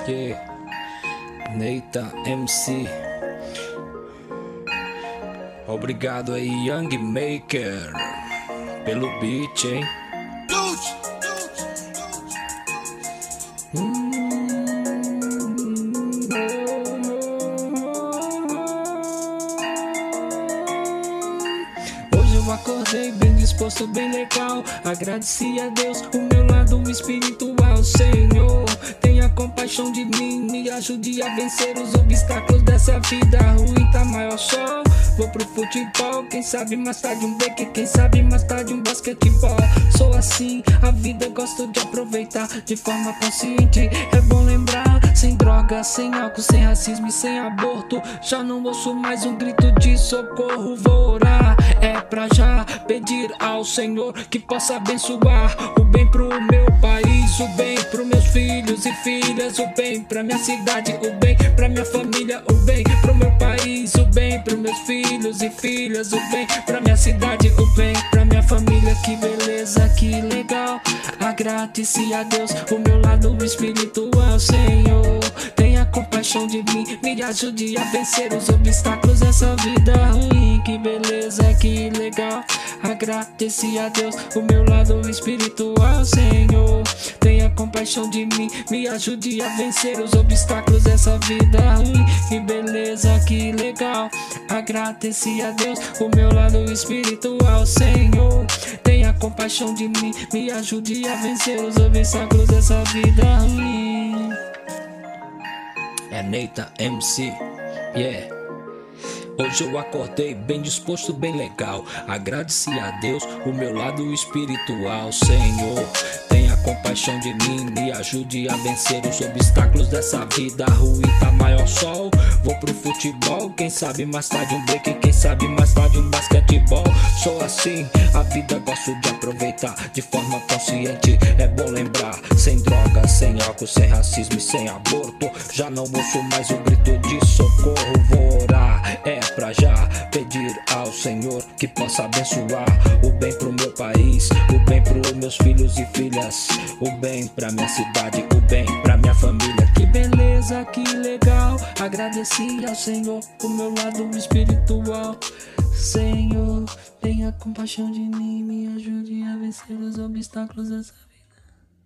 Yeah, Neita MC. Obrigado aí, Young Maker, pelo beat, hein? Hoje eu acordei bem disposto, bem legal. Agradeci a Deus, o meu lado espiritual. Senhor, tenha compaixão de mim, me ajude a vencer os obstáculos dessa vida ruim. Tá maior sol, vou pro futebol. Quem sabe mais tarde um break, quem sabe mais tarde um basquetebol. Sou assim, a vida gosto de aproveitar de forma consciente. É bom lembrar, sem droga, sem álcool, sem racismo e sem aborto. Já não ouço mais um grito de socorro. Vou orar, é pra já pedir ao Senhor que possa abençoar o bem pro meu país, o bem pro meus filhos e filhas, o bem pra minha cidade, o bem pra minha família, o bem pro meu país, o bem pro meus filhos e filhas, o bem pra minha cidade, o bem pra minha família. Que beleza, que legal. Agradeci a Deus, o meu lado espiritual. Senhor, tenha compaixão de mim, me ajude a vencer os obstáculos dessa vida ruim. Que beleza, que legal. Agradeci a Deus, o meu lado espiritual. Senhor, tenha compaixão de mim, me ajude a vencer os obstáculos dessa vida ruim. Que beleza, que legal. Agradeci a Deus, o meu lado espiritual. Senhor, tenha compaixão de mim, me ajude a vencer os obstáculos dessa vida ruim. É Neita MC, yeah. Hoje eu acordei bem disposto, bem legal. Agradeci a Deus, o meu lado espiritual. Senhor, tenha compaixão de mim, me ajude a vencer os obstáculos dessa vida ruim. Tá maior sol, vou pro futebol. Quem sabe mais tarde um break, quem sabe mais tarde um basquetebol. Sou assim, a vida gosto de aproveitar de forma consciente. É bom lembrar, sem droga, sem álcool, sem racismo e sem aborto. Já não ouço mais o grito de socorro. Vou orar, é pra já pedir ao Senhor que possa abençoar o bem pro meu país, o bem pros meus filhos e filhas, o bem pra minha cidade, o bem pra minha família. Que beleza, que legal. Agradeci ao Senhor, o meu lado espiritual. Senhor, tenha compaixão de mim, me ajude a vencer os obstáculos dessa vida.